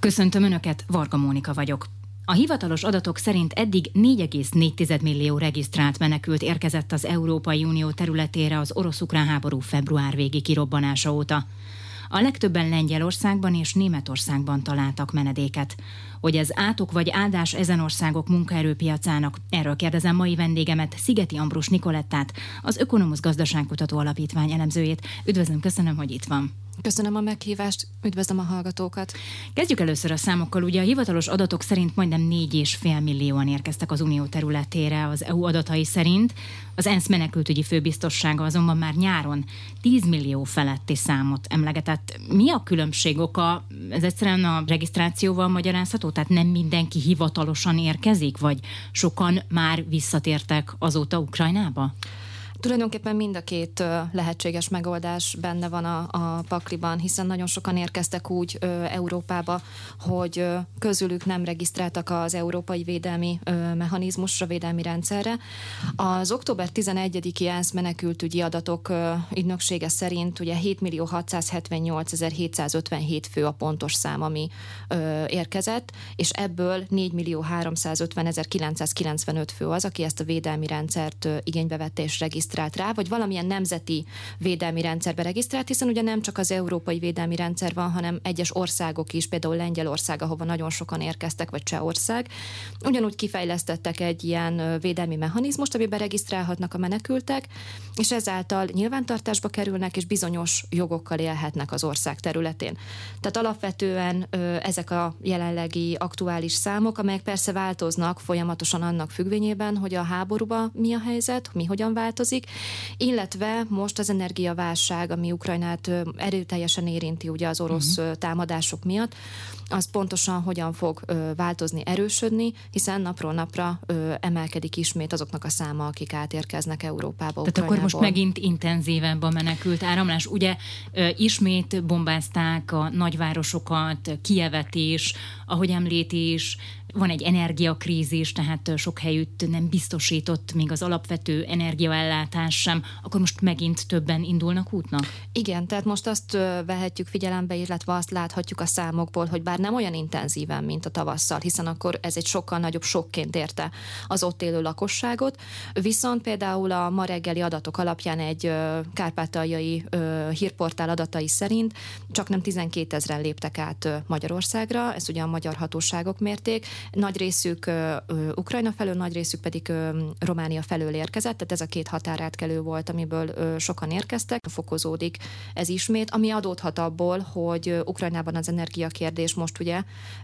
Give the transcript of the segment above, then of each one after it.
Köszöntöm Önöket, Varga Mónika vagyok. A hivatalos adatok szerint eddig 4,4 millió regisztrált menekült érkezett az Európai Unió területére az orosz-ukrán háború február végi kirobbanása óta. A legtöbben Lengyelországban és Németországban találtak menedéket. Hogy ez átok vagy áldás ezen országok munkaerőpiacának, erről kérdezem mai vendégemet, Szigeti Ambrus Nikolettát, az Ökonomusz Gazdaságkutató Alapítvány elemzőjét. Üdvözlöm, köszönöm, hogy itt van. Köszönöm a meghívást, üdvözlöm a hallgatókat. Kezdjük először a számokkal. Ugye a hivatalos adatok szerint majdnem 4,5 millióan érkeztek az Unió területére az EU adatai szerint. Az ENSZ menekültügyi főbiztossága azonban már nyáron 10 millió feletti számot emlegetett. Mi a különbség oka? Ez egyszerűen a regisztrációval magyarázható? Tehát nem mindenki hivatalosan érkezik, vagy sokan már visszatértek azóta Ukrajnába? Tulajdonképpen mind a két lehetséges megoldás benne van a pakliban, hiszen nagyon sokan érkeztek úgy Európába, hogy közülük nem regisztráltak az Európai Védelmi Mechanizmusra, védelmi rendszerre. Az október 11-i ENSZ menekültügyi adatok ügynöksége szerint ugye 7.678.757 fő a pontos szám, ami érkezett, és ebből 4.350.995 fő az, aki ezt a védelmi rendszert igénybe vette és regisztrált rá, vagy valamilyen nemzeti védelmi rendszerbe regisztrált, hiszen ugye nem csak az európai védelmi rendszer van, hanem egyes országok is, például Lengyelország, ahova nagyon sokan érkeztek, vagy Csehország. Ugyanúgy kifejlesztettek egy ilyen védelmi mechanizmust, amiben regisztrálhatnak a menekültek, és ezáltal nyilvántartásba kerülnek, és bizonyos jogokkal élhetnek az ország területén. Tehát alapvetően ezek a jelenlegi aktuális számok, amelyek persze változnak folyamatosan annak függvényében, hogy a háborúban mi a helyzet, mi hogyan változik, illetve most az energiaválság, ami Ukrajnát erőteljesen érinti ugye az orosz támadások miatt, az pontosan hogyan fog változni, erősödni, hiszen napról napra emelkedik ismét azoknak a száma, akik átérkeznek Európába, Tehát Ukrajnából. akkor most megint intenzívebb a menekült áramlás. Ugye ismét bombázták a nagyvárosokat, Kijevet is, ahogy említi is, van egy energiakrízis, tehát sok helyütt nem biztosított még az alapvető energiaellátás sem, akkor most megint többen indulnak útnak? Igen, tehát most azt vehetjük figyelembe, illetve azt láthatjuk a számokból, hogy bár nem olyan intenzíven, mint a tavasszal, hiszen akkor ez egy sokkal nagyobb sokként érte az ott élő lakosságot, viszont például a ma reggeli adatok alapján egy kárpátaljai hírportál adatai szerint csak nem 12 000-en léptek át Magyarországra, ezt ugye a magyar hatóságok mérték, nagy részük Ukrajna felől, nagy részük pedig Románia felől érkezett, tehát ez a két határátkelő volt, amiből sokan érkeztek. Fokozódik ez ismét, ami adódhat abból, hogy Ukrajnában az energiakérdés most ugye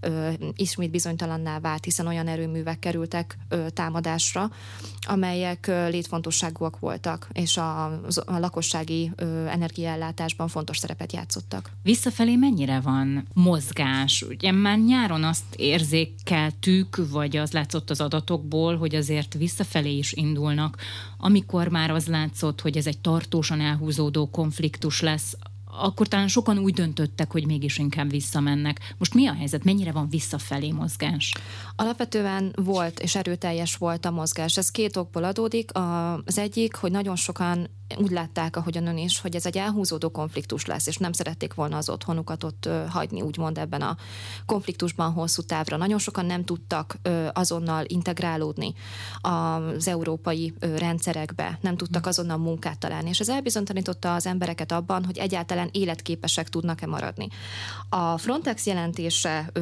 ismét bizonytalanná vált, hiszen olyan erőművek kerültek támadásra, amelyek létfontosságúak voltak, és a lakossági energiaellátásban fontos szerepet játszottak. Visszafelé mennyire van mozgás? Ugye már nyáron azt érzékeltük, vagy az látszott az adatokból, hogy azért visszafelé is indulnak, amikor már az látszott, hogy ez egy tartósan elhúzódó konfliktus lesz, akkor talán sokan úgy döntöttek, hogy mégis inkább visszamennek. Most mi a helyzet? Mennyire van visszafelé mozgás? Alapvetően volt, és erőteljes volt a mozgás. Ez két okból adódik. Az egyik, hogy nagyon sokan úgy látták, ahogyan ön is, hogy ez egy elhúzódó konfliktus lesz, és nem szerették volna az otthonukat ott hagyni, úgymond ebben a konfliktusban hosszú távra. Nagyon sokan nem tudtak azonnal integrálódni az európai rendszerekbe, nem tudtak azonnal munkát találni, és ez elbizonytanította az embereket abban, hogy egyáltalán életképesek tudnak-e maradni. A Frontex jelentése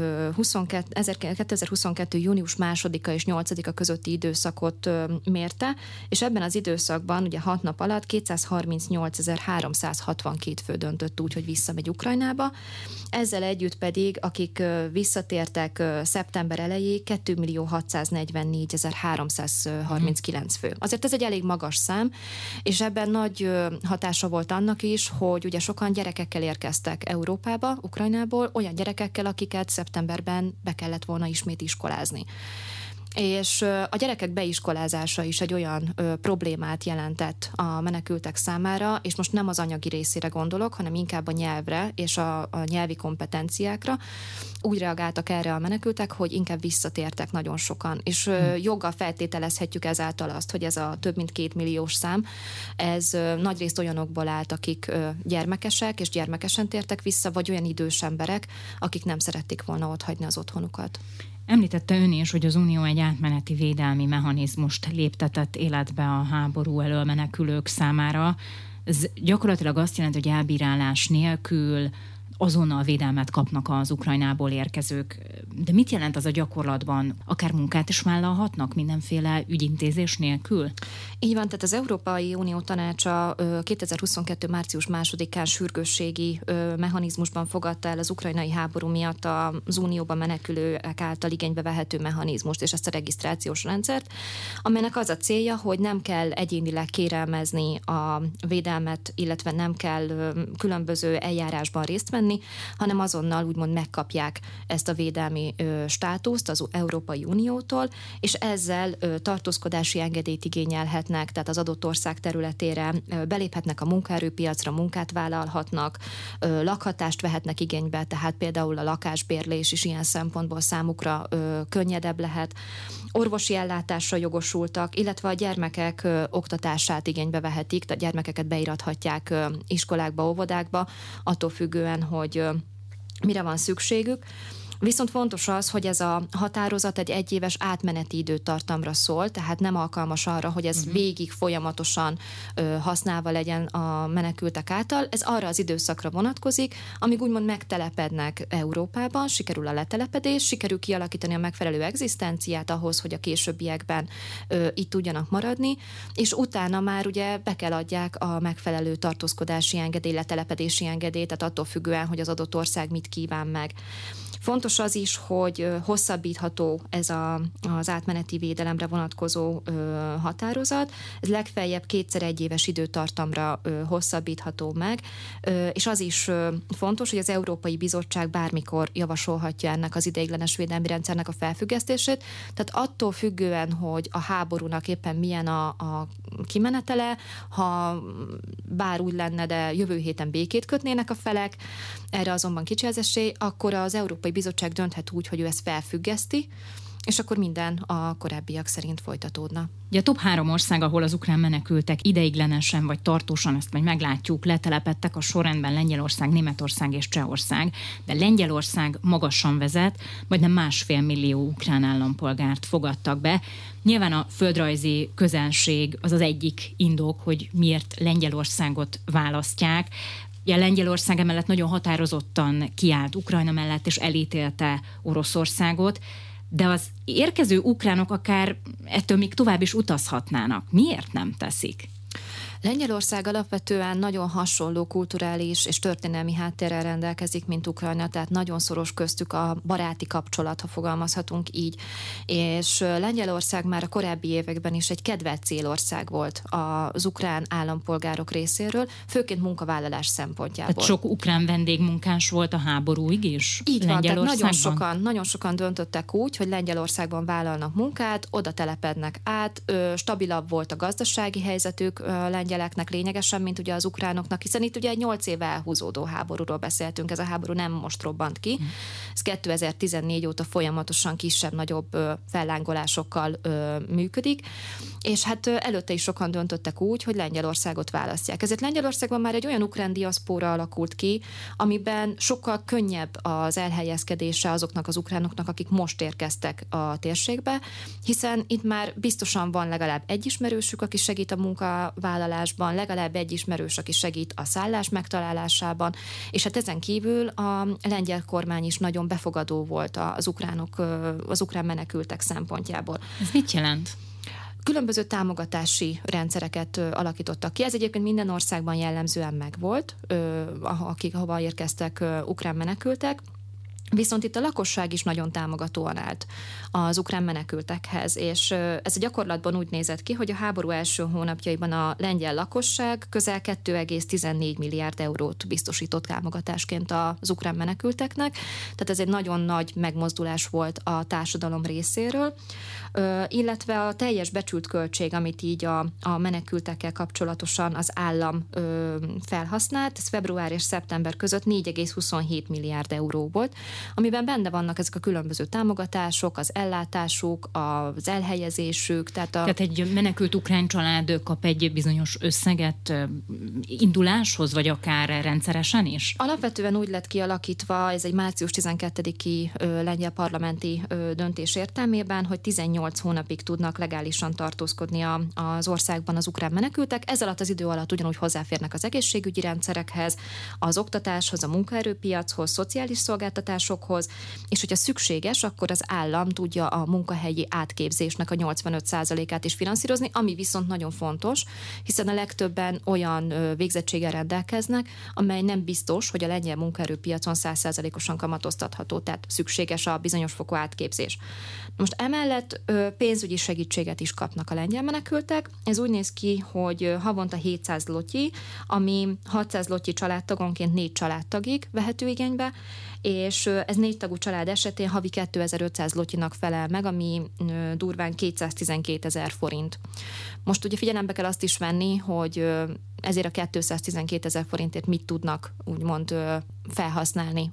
2022. június 2-a és 8-a közötti időszakot mérte, és ebben az időszakban ugye 6 nap alatt 238.362 fő döntött úgy, hogy visszamegy Ukrajnába. Ezzel együtt pedig, akik visszatértek szeptember elejéig, 2.644.339 fő. Azért ez egy elég magas szám, és ebben nagy hatása volt annak is, hogy ugye sokan gyerekekkel érkeztek Európába, Ukrajnából, olyan gyerekekkel, akiket szeptemberben be kellett volna ismét iskolázni. És a gyerekek beiskolázása is egy olyan problémát jelentett a menekültek számára, és most nem az anyagi részére gondolok, hanem inkább a nyelvre és a nyelvi kompetenciákra. Úgy reagáltak erre a menekültek, hogy inkább visszatértek nagyon sokan. És joggal feltételezhetjük ezáltal azt, hogy ez a több mint 2 milliós szám, ez nagyrészt olyanokból állt, akik gyermekesek és gyermekesen tértek vissza, vagy olyan idős emberek, akik nem szerették volna otthagyni az otthonukat. Említette ön is, hogy az Unió egy átmeneti védelmi mechanizmust léptetett életbe a háború elől menekülők számára. Ez gyakorlatilag azt jelenti, hogy elbírálás nélkül azonnal védelmet kapnak az Ukrajnából érkezők. De mit jelent az a gyakorlatban? Akár munkát is vállalhatnak mindenféle ügyintézés nélkül? Így van, tehát az Európai Unió Tanácsa 2022. március 2-án sürgősségi mechanizmusban fogadta el az ukrajnai háború miatt az Unióban menekülők által igénybe vehető mechanizmust és ezt a regisztrációs rendszert, amelynek az a célja, hogy nem kell egyénileg kérelmezni a védelmet, illetve nem kell különböző eljárásban részt venni, hanem azonnal úgymond megkapják ezt a védelmi státuszt az Európai Uniótól, és ezzel tartózkodási engedélyt igényelhetnek, tehát az adott ország területére beléphetnek a munkaerőpiacra, munkát vállalhatnak, lakhatást vehetnek igénybe, tehát például a lakásbérlés is ilyen szempontból számukra könnyedebb lehet. Orvosi ellátásra jogosultak, illetve a gyermekek oktatását igénybe vehetik, tehát gyermekeket beirathatják iskolákba, óvodákba, attól függően, hogy mire van szükségük. Viszont fontos az, hogy ez a határozat egy egyéves átmeneti időtartamra szól, tehát nem alkalmas arra, hogy ez végig folyamatosan használva legyen a menekültek által. Ez arra az időszakra vonatkozik, amíg úgymond megtelepednek Európában, sikerül a letelepedés, sikerül kialakítani a megfelelő egzisztenciát ahhoz, hogy a későbbiekben itt tudjanak maradni, és utána már ugye be kell adják a megfelelő tartózkodási engedély, letelepedési engedélyt, tehát attól függően, hogy az adott ország mit kíván meg. Fontos az is, hogy hosszabbítható ez az átmeneti védelemre vonatkozó határozat. Ez legfeljebb 2-szer 1 éves időtartamra hosszabbítható meg, és az is fontos, hogy az Európai Bizottság bármikor javasolhatja ennek az ideiglenes védelmi rendszernek a felfüggesztését. Tehát attól függően, hogy a háborúnak éppen milyen a kimenetele, ha bár úgy lenne, de jövő héten békét kötnének a felek, erre azonban kicsi az esély, akkor az Európai Bizottság dönthet úgy, hogy ő ezt felfüggeszti, és akkor minden a korábbiak szerint folytatódna. Ugye a top 3 ország, ahol az ukrán menekültek ideiglenesen vagy tartósan, ezt majd meglátjuk, letelepedtek a sorrendben Lengyelország, Németország és Csehország, de Lengyelország magasan vezet, majdnem 1,5 millió ukrán állampolgárt fogadtak be. Nyilván a földrajzi közelség az az egyik indok, hogy miért Lengyelországot választják. Ugye Lengyelország emellett nagyon határozottan kiállt Ukrajna mellett, és elítélte Oroszországot, de az érkező ukránok akár ettől még tovább is utazhatnának. Miért nem teszik? Lengyelország alapvetően nagyon hasonló kulturális és történelmi háttérrel rendelkezik, mint Ukrajna, tehát nagyon szoros köztük a baráti kapcsolat, ha fogalmazhatunk így. És Lengyelország már a korábbi években is egy kedvelt célország volt az ukrán állampolgárok részéről, főként munkavállalás szempontjából. Tehát sok ukrán vendégmunkás volt a háborúig is? Így van, tehát nagyon sokan döntöttek úgy, hogy Lengyelországban vállalnak munkát, oda telepednek át, stabilabb volt a gazdasági helyzetük lengyeleknek lényegesen, mint ugye az ukránoknak, hiszen itt ugye egy 8 éve elhúzódó háborúról beszéltünk, ez a háború nem most robbant ki. Ez 2014 óta folyamatosan kisebb-nagyobb fellángolásokkal működik, és hát előtte is sokan döntöttek úgy, hogy Lengyelországot választják. Ezért Lengyelországban már egy olyan ukrán diaszpóra alakult ki, amiben sokkal könnyebb az elhelyezkedése azoknak az ukránoknak, akik most érkeztek a térségbe, hiszen itt már biztosan van legalább egy ismerősük, aki segít a munkavállalásban, legalább egy ismerős, aki segít a szállás megtalálásában, és hát ezen kívül a lengyel kormány is nagyon befogadó volt az ukrán menekültek szempontjából. Ez mit jelent? Különböző támogatási rendszereket alakítottak ki. Ez egyébként minden országban jellemzően megvolt, akik hova érkeztek ukrán menekültek. Viszont itt a lakosság is nagyon támogatóan állt az ukrán menekültekhez, és ez a gyakorlatban úgy nézett ki, hogy a háború első hónapjaiban a lengyel lakosság közel 2,14 milliárd eurót biztosított támogatásként az ukrán menekülteknek, tehát ez egy nagyon nagy megmozdulás volt a társadalom részéről, illetve a teljes becsült költség, amit így a menekültekkel kapcsolatosan az állam felhasznált, ez február és szeptember között 4,27 milliárd euró volt, amiben benne vannak ezek a különböző támogatások, az ellátásuk, az elhelyezésük. Tehát egy menekült ukrán család kap egy bizonyos összeget induláshoz, vagy akár rendszeresen is? Alapvetően úgy lett kialakítva, ez egy március 12-i lengyel parlamenti döntés értelmében, hogy 18 hónapig tudnak legálisan tartózkodni az országban az ukrán menekültek. Ez alatt az idő alatt ugyanúgy hozzáférnek az egészségügyi rendszerekhez, az oktatáshoz, a munkaerőpiachoz, szociális szolgáltatásokhoz, és hogyha szükséges, akkor az állam tudja a munkahelyi átképzésnek a 85%-át is finanszírozni, ami viszont nagyon fontos, hiszen a legtöbben olyan végzettséggel rendelkeznek, amely nem biztos, hogy a lengyel munkaerőpiacon 100%-osan kamatoztatható, tehát szükséges a bizonyos fokú átképzés. Most emellett pénzügyi segítséget is kapnak a lengyel menekültek. Ez úgy néz ki, hogy havonta 700 zloty, ami 600 zloty családtagonként 4 családtagig vehető igénybe, és ez 4 tagú család esetén havi 2500 zlotynak felel meg, ami durván 212 000 forint. Most ugye figyelembe kell azt is venni, hogy ezért a 212 000 forintért mit tudnak úgymond felhasználni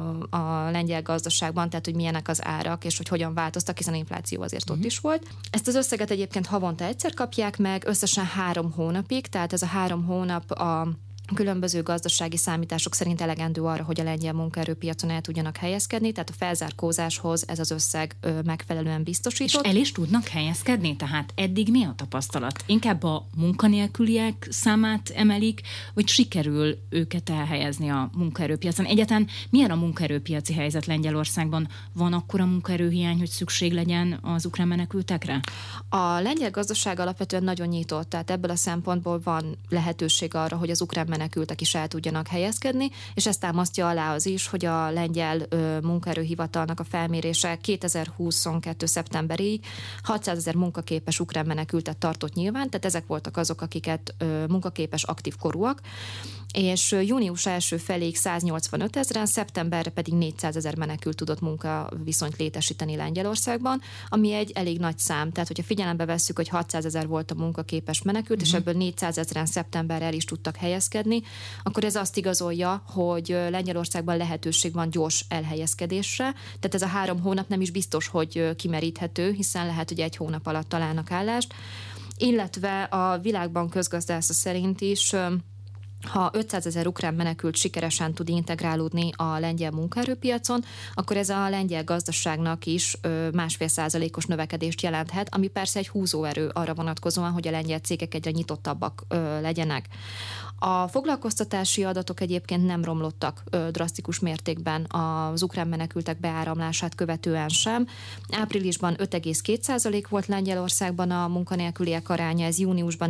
a lengyel gazdaságban, tehát hogy milyenek az árak, és hogy hogyan változtak, hiszen infláció azért ott is volt. Ezt az összeget egyébként havonta egyszer kapják meg, összesen 3 hónapig, tehát ez a 3 hónap a különböző gazdasági számítások szerint elegendő arra, hogy a lengyel munkaerőpiacon el tudjanak helyezkedni, tehát a felzárkózáshoz ez az összeg megfelelően biztosított. És el is tudnak helyezkedni? Tehát eddig mi a tapasztalat? Inkább a munkanélküliek számát emelik, vagy sikerül őket elhelyezni a munkaerőpiacon? Egyáltalán milyen a munkaerőpiaci helyzet Lengyelországban? Van akkora munkaerőhiány, hogy szükség legyen az ukrán menekültekre? A lengyel gazdaság alapvetően nagyon nyitott, tehát ebből a szempontból van lehetőség arra, hogy az ukrán menekültek is el tudjanak helyezkedni, és ezt támasztja alá az is, hogy a lengyel munkaerőhivatalnak a felmérése 2022. szeptemberig 600 000 munkaképes ukrán menekültet tartott nyilván, tehát ezek voltak azok, akiket munkaképes aktív korúak, és június első feléig 185 000, szeptemberre pedig 400 000 menekült tudott munkaviszonyt létesíteni Lengyelországban, ami egy elég nagy szám. Tehát, hogyha figyelembe vesszük, hogy 600 000 volt a munkaképes menekült, és ebből 400 000 szeptemberre el is tudtak helyezkedni, akkor ez azt igazolja, hogy Lengyelországban lehetőség van gyors elhelyezkedésre. Tehát ez a 3 hónap nem is biztos, hogy kimeríthető, hiszen lehet, hogy 1 hónap alatt találnak állást. Illetve a Világbank közgazdásza szerint is ha 500 000 ukrán menekült sikeresen tud integrálódni a lengyel munkaerőpiacon, akkor ez a lengyel gazdaságnak is 1,5%-os növekedést jelenthet, ami persze egy húzóerő arra vonatkozóan, hogy a lengyel cégek egyre nyitottabbak legyenek. A foglalkoztatási adatok egyébként nem romlottak drasztikus mértékben az ukrán menekültek beáramlását követően sem. Áprilisban 5,2% volt Lengyelországban a munkanélküliek aránya, ez júniusban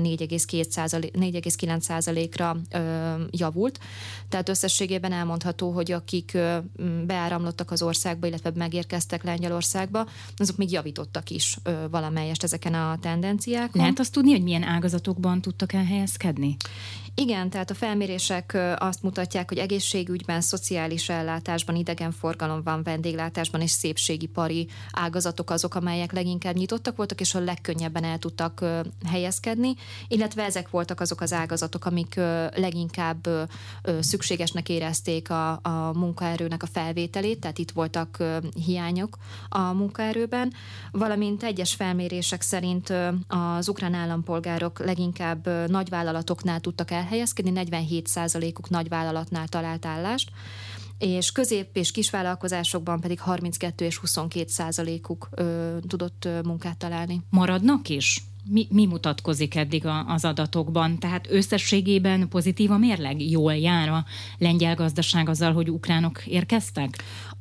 4,9%-ra javult. Tehát összességében elmondható, hogy akik beáramlottak az országba, illetve megérkeztek Lengyelországba, azok még javítottak is valamelyest ezeken a tendenciákon. Lehet azt tudni, hogy milyen ágazatokban tudtak elhelyezkedni? Igen, tehát a felmérések azt mutatják, hogy egészségügyben, szociális ellátásban, idegenforgalomban, vendéglátásban és szépségipari ágazatok azok, amelyek leginkább nyitottak voltak, és a legkönnyebben el tudtak helyezkedni, illetve ezek voltak azok az ágazatok, amik leginkább szükségesnek érezték a munkaerőnek a felvételét, tehát itt voltak hiányok a munkaerőben, valamint egyes felmérések szerint az ukrán állampolgárok leginkább nagyvállalatoknál tudtak elhelyezkedni, 47%-uk nagyvállalatnál talált állást, és közép- és kisvállalkozásokban pedig 32 és 22%-uk tudott munkát találni. Maradnak is? Mi mutatkozik eddig az adatokban? Tehát összességében pozitív a mérleg? Jól jár a lengyel gazdaság azzal, hogy ukránok érkeztek?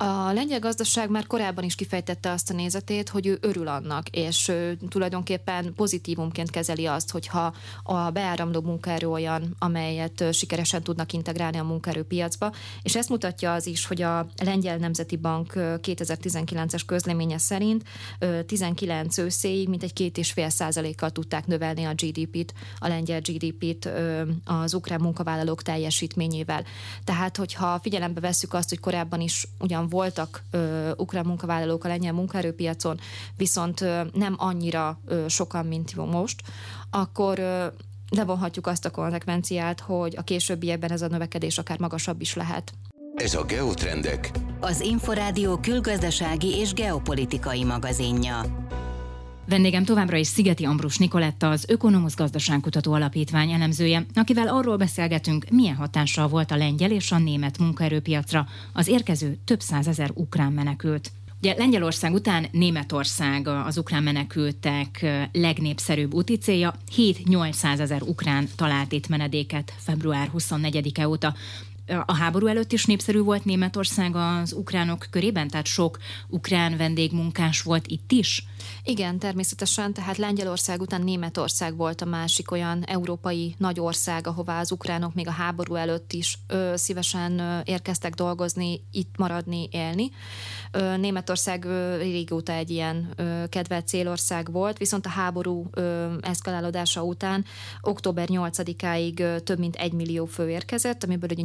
A lengyel gazdaság már korábban is kifejtette azt a nézetét, hogy ő örül annak, és tulajdonképpen pozitívumként kezeli azt, hogyha a beáramló munkaerő olyan, amelyet sikeresen tudnak integrálni a munkaerőpiacba, és ezt mutatja az is, hogy a Lengyel Nemzeti Bank 2019-es közleménye szerint 19 őszéig mintegy 2,5%-kal tudták növelni a GDP-t, a lengyel GDP-t az ukrán munkavállalók teljesítményével. Tehát, hogyha figyelembe vesszük azt, hogy korábban is ugyan voltak ukrán munkavállalók a lengyel munkaerőpiacon, viszont nem annyira sokan, mint most, akkor levonhatjuk azt a konzekvenciát, hogy a későbbiekben ez a növekedés akár magasabb is lehet. Ez a Geotrendek, az Inforádió külgazdasági és geopolitikai magazinja. Vendégem továbbra is Szigeti Ambrus Nikoletta, az Ökonomusz Gazdaságkutató Alapítvány elemzője, akivel arról beszélgetünk, milyen hatással volt a lengyel és a német munkaerőpiacra az érkező több százezer ukrán menekült. Ugye Lengyelország után Németország az ukrán menekültek legnépszerűbb úti célja, 7-800 ezer ukrán talált itt menedéket február 24-e óta. A háború előtt is népszerű volt Németország az ukránok körében, tehát sok ukrán vendégmunkás volt itt is? Igen, természetesen, tehát Lengyelország után Németország volt a másik olyan európai nagy ország, ahová az ukránok még a háború előtt is szívesen érkeztek dolgozni, itt maradni, élni. Németország régóta egy ilyen kedvelt célország volt, viszont a háború eszkalálódása után október 8-áig több mint 1 millió fő érkezett, amiből ugye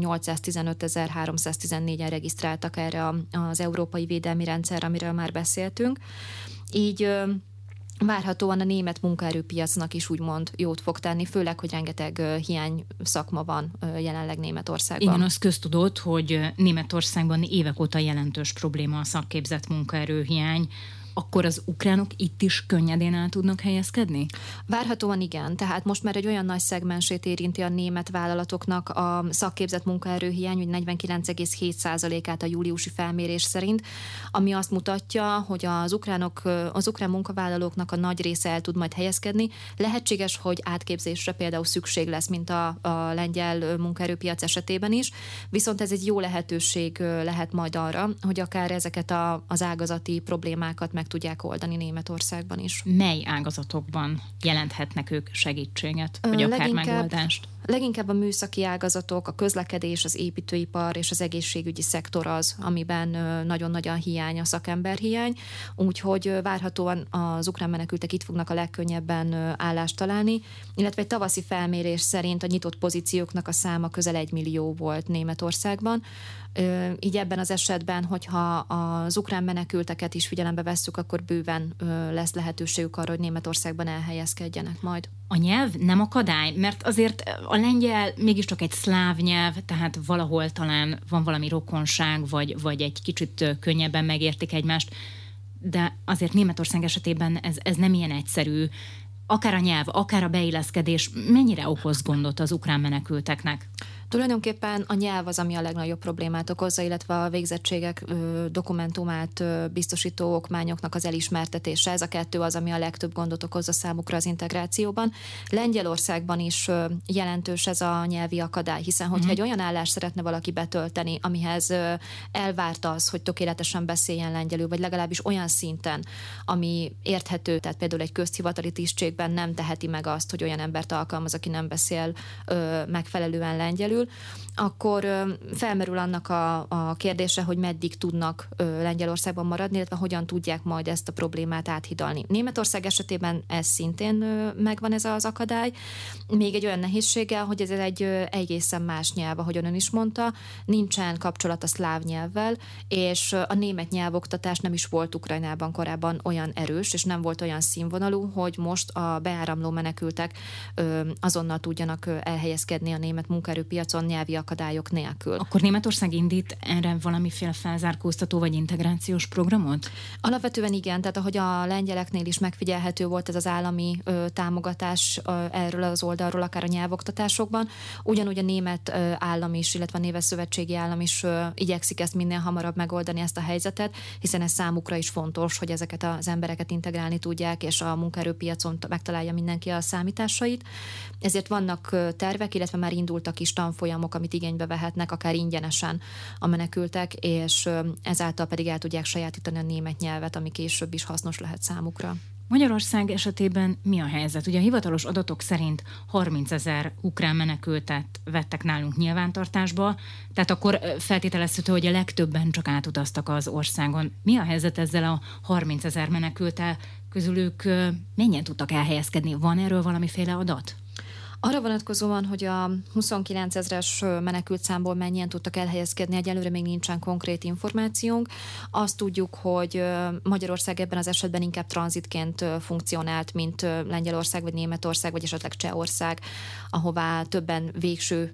815.314-en regisztráltak erre az európai védelmi rendszerre, amiről már beszéltünk. Így várhatóan a német munkaerőpiacnak is úgymond jót fog tenni, főleg, hogy rengeteg hiány szakma van jelenleg Németországban. Igen, az köztudott, hogy Németországban évek óta jelentős probléma a szakképzett munkaerőhiány. Akkor az ukránok itt is könnyedén el tudnak helyezkedni? Várhatóan igen, tehát most már egy olyan nagy szegmensét érinti a német vállalatoknak a szakképzett munkaerőhiány, hogy 49,7%-át a júliusi felmérés szerint, ami azt mutatja, hogy az ukrán munkavállalóknak a nagy része el tud majd helyezkedni. Lehetséges, hogy átképzésre például szükség lesz, mint a lengyel munkaerőpiac esetében is, viszont ez egy jó lehetőség lehet majd arra, hogy akár ezeket az ágazati problémákat meg tudják oldani Németországban is. Mely ágazatokban jelenthetnek ők segítséget, vagy akár megoldást? Leginkább a műszaki ágazatok, a közlekedés, az építőipar és az egészségügyi szektor az, amiben nagyon nagy a hiány, a szakemberhiány, úgyhogy várhatóan az ukrán menekültek itt fognak a legkönnyebben állást találni, illetve egy tavaszi felmérés szerint a nyitott pozícióknak a száma közel 1 millió volt Németországban. Így ebben az esetben, hogyha az ukrán menekülteket is figyelembe vesszük, akkor bőven lesz lehetőségük arra, hogy Németországban elhelyezkedjenek majd. A nyelv nem akadály, mert azért a lengyel mégiscsak egy szláv nyelv, tehát valahol talán van valami rokonság, vagy egy kicsit könnyebben megértik egymást, de azért Németország esetében ez nem ilyen egyszerű. Akár a nyelv, akár a beilleszkedés mennyire okoz gondot az ukrán menekülteknek? Tulajdonképpen a nyelv az, ami a legnagyobb problémát okozza, illetve a végzettségek dokumentumát biztosító okmányoknak az elismertetése. Ez a kettő az, ami a legtöbb gondot okozza számukra az integrációban. Lengyelországban is jelentős ez a nyelvi akadály, hiszen hogyha egy olyan állást szeretne valaki betölteni, amihez elvárt az, hogy tökéletesen beszéljen lengyelül, vagy legalábbis olyan szinten, ami érthető, tehát például egy közhivatali tisztségben nem teheti meg azt, hogy olyan embert alkalmaz, aki nem beszél megfelelően lengyelül, akkor felmerül annak a kérdése, hogy meddig tudnak Lengyelországban maradni, illetve hogyan tudják majd ezt a problémát áthidalni. Németország esetében ez szintén megvan ez az akadály. Még egy olyan nehézséggel, hogy ez egy egészen más nyelv, ahogy ön is mondta, nincsen kapcsolat a szláv nyelvvel, és a német nyelvoktatás nem is volt Ukrajnában korábban olyan erős, és nem volt olyan színvonalú, hogy most a beáramló menekültek azonnal tudjanak elhelyezkedni a német munkaerőpiacon nyelvi akadályok nélkül. Akkor Németország indít erre valamiféle felzárkóztató vagy integrációs programot? Alapvetően igen, tehát ahogy a lengyeleknél is megfigyelhető volt ez az állami támogatás erről az oldalról, akár a nyelvoktatásokban, ugyanúgy a német állam is, illetve a német szövetségi állam is igyekszik ezt minél hamarabb megoldani ezt a helyzetet, hiszen ez számukra is fontos, hogy ezeket az embereket integrálni tudják, és a munkaerőpiacon megtalálja mindenki a számításait. Ezért vannak tervek, illetve már indultak is tanfolyamok tanfolyamok, amit igénybe vehetnek, akár ingyenesen a menekültek, és ezáltal pedig el tudják sajátítani a német nyelvet, ami később is hasznos lehet számukra. Magyarország esetében mi a helyzet? Ugye a hivatalos adatok szerint 30 000 ukrán menekültet vettek nálunk nyilvántartásba, tehát akkor feltételezhető, hogy a legtöbben csak átutaztak az országon. Mi a helyzet ezzel a 30 000 menekülttel? Közülük mennyien tudtak elhelyezkedni? Van erről valamiféle adat? Arra vonatkozóan, hogy a 29 000-es menekült számból mennyien tudtak elhelyezkedni, egyelőre még nincsen konkrét információnk. Azt tudjuk, hogy Magyarország ebben az esetben inkább tranzitként funkcionált, mint Lengyelország, vagy Németország, vagy esetleg Csehország, ahová többen végső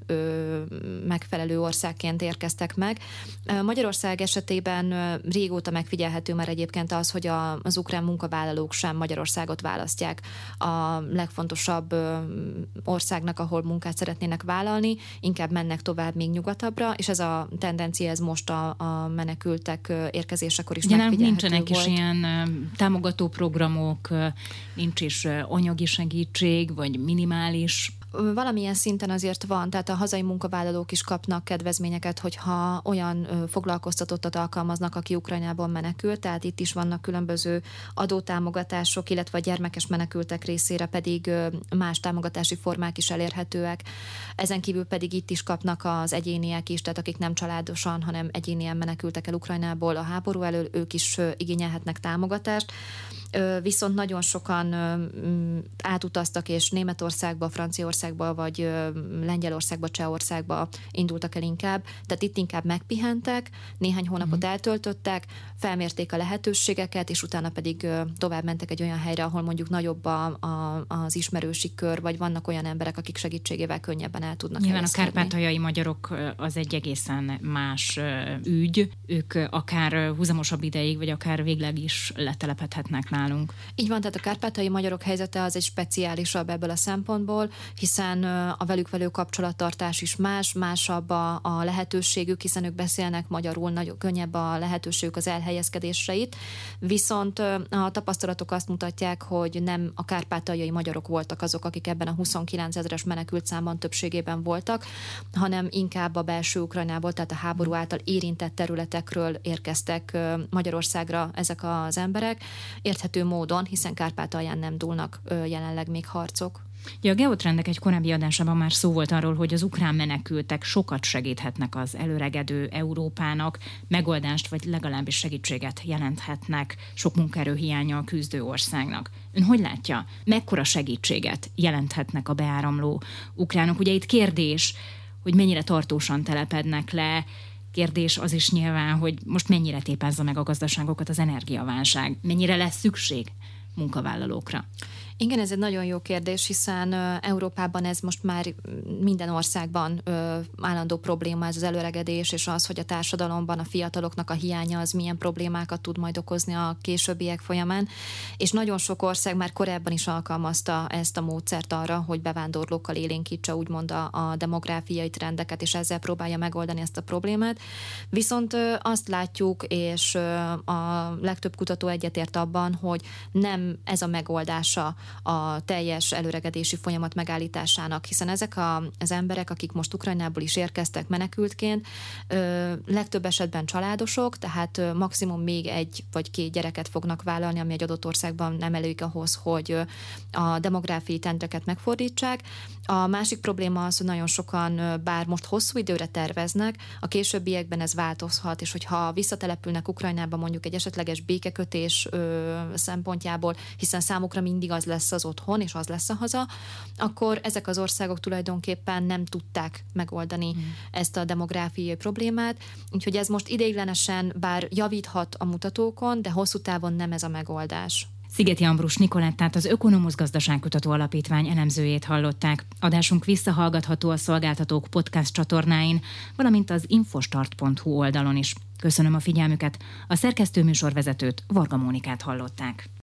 megfelelő országként érkeztek meg. Magyarország esetében régóta megfigyelhető már egyébként az, hogy az ukrán munkavállalók sem Magyarországot választják a legfontosabb országnak, ahol munkát szeretnének vállalni, inkább mennek tovább még nyugatabbra, és ez a tendencia ez most a menekültek érkezésekor is megfigyelhető nincsenek volt. Is ilyen támogató programok, nincs is anyagi segítség, vagy minimális. Valamilyen szinten azért van, tehát a hazai munkavállalók is kapnak kedvezményeket, hogyha olyan foglalkoztatottat alkalmaznak, aki Ukrajnából menekült, tehát itt is vannak különböző adótámogatások, illetve a gyermekes menekültek részére pedig más támogatási formák is elérhetőek. Ezen kívül pedig itt is kapnak az egyéniek is, tehát akik nem családosan, hanem egyénien menekültek el Ukrajnából a háború elől, ők is igényelhetnek támogatást. Viszont nagyon sokan átutaztak, és Németországba, Franciaországba, vagy Lengyelországba, Csehországba indultak el inkább. Tehát itt inkább megpihentek, néhány hónapot eltöltöttek, felmérték a lehetőségeket, és utána pedig tovább mentek egy olyan helyre, ahol mondjuk nagyobb az ismerősi kör, vagy vannak olyan emberek, akik segítségével könnyebben el tudnak Nyilván helyezkedni. A kárpátaljai magyarok az egy egészen más ügy. Ők akár húzamosabb ideig, vagy akár végleg is letelepedhetnek nálunk. Így van, tehát a kárpátaljai magyarok helyzete az egy speciálisabb ebből a szempontból, hiszen a velük való kapcsolattartás is másabb a lehetőségük, hiszen ők beszélnek magyarul, nagyon könnyebb a lehetőségük az elhelyezkedésre itt. Viszont a tapasztalatok azt mutatják, hogy nem a kárpátaljai magyarok voltak azok, akik ebben a 29 000-es menekült számban többségében voltak, hanem inkább a belső Ukrajnából, tehát a háború által érintett területekről érkeztek Magyarországra ezek az emberek. Érthető módon, hiszen Kárpátalján nem dúlnak jelenleg még harcok. Ja, a Geotrendek egy korábbi adásában már szó volt arról, hogy az ukrán menekültek sokat segíthetnek az előregedő Európának, megoldást vagy legalábbis segítséget jelenthetnek sok munkaerőhiánnyal küzdő országnak. Ön hogy látja, mekkora segítséget jelenthetnek a beáramló ukránok? Ugye itt kérdés, hogy mennyire tartósan telepednek le, kérdés az is nyilván, hogy most mennyire tépázza meg a gazdaságokat az energiaválság, mennyire lesz szükség munkavállalókra. Igen, ez egy nagyon jó kérdés, hiszen Európában ez most már minden országban állandó probléma, ez az előregedés, és az, hogy a társadalomban a fiataloknak a hiánya az milyen problémákat tud majd okozni a későbbiek folyamán, és nagyon sok ország már korábban is alkalmazta ezt a módszert arra, hogy bevándorlókkal élénkítse úgymond a demográfiai trendeket, és ezzel próbálja megoldani ezt a problémát. Viszont azt látjuk, és a legtöbb kutató egyetért abban, hogy nem ez a megoldása a teljes előregedési folyamat megállításának, hiszen ezek az emberek, akik most Ukrajnából is érkeztek menekültként, legtöbb esetben családosok, tehát maximum még 1 vagy 2 gyereket fognak vállalni, ami egy adott országban nem elég ahhoz, hogy a demográfiai trendeket megfordítsák. A másik probléma az, hogy nagyon sokan, bár most hosszú időre terveznek, a későbbiekben ez változhat, és hogyha visszatelepülnek Ukrajnába mondjuk egy esetleges békekötés szempontjából, hiszen számukra mindig az lesz az otthon, és az lesz a haza, akkor ezek az országok tulajdonképpen nem tudták megoldani ezt a demográfiai problémát, úgyhogy ez most ideiglenesen bár javíthat a mutatókon, de hosszú távon nem ez a megoldás. Szigeti Ambrus Nikolettát, az Ökonomusz Gazdaságkutató Alapítvány elemzőjét hallották. Adásunk visszahallgatható a szolgáltatók podcast csatornáin, valamint az infostart.hu oldalon is. Köszönöm a figyelmüket, a szerkesztő műsorvezetőt, Varga Mónikát hallották.